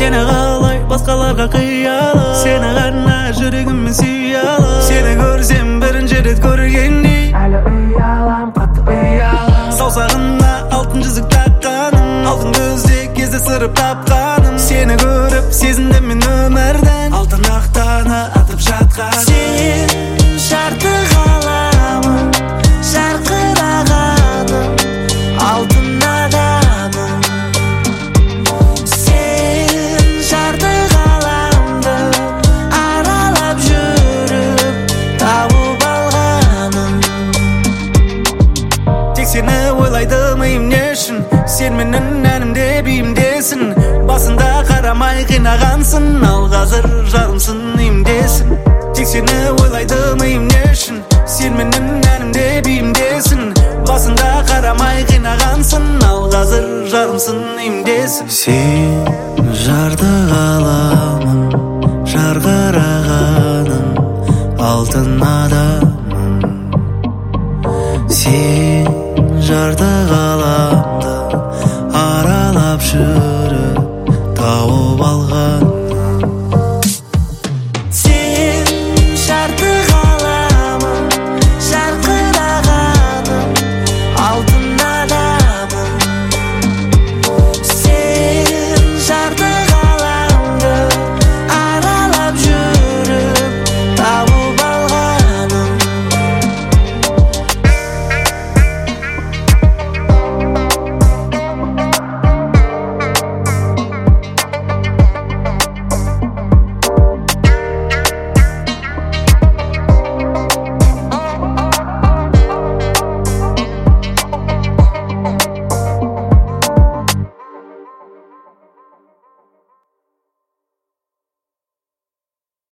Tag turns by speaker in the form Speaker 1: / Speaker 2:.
Speaker 1: Seni қалай басқаларға қиялап, сені ғана жүрегіммен сүйалап, сені көрсем бірінші рет көргендей әлі ұялам, қатты ұялам. Саусағына алтын жүзік таққаным, алтын көзде кездестіріп тапқаным, сені көріп сезіндім мен өмірден алтын ақтаны атып жатқан.
Speaker 2: Сен жарты ғаламым, жарқырағаным, алтын адамым. Сен жарты ғаламды аралап жүріп тауып алғаным.
Speaker 1: Тек сені ойлайды миым не үшін, сен менің әнімде биімдесің. Басында қарамай қинағансың, ал қазір жарымсың имдесің. Тек сені ойлайды миым не үшін, сен менің әнімде биімдесің. Басында қарамай қинағансың, ал қазір жарымсың имдесің.
Speaker 2: Сен жарты ғаламым, жарқырағаным, алтын адамым. Сен жарты ғаламды аралап жүр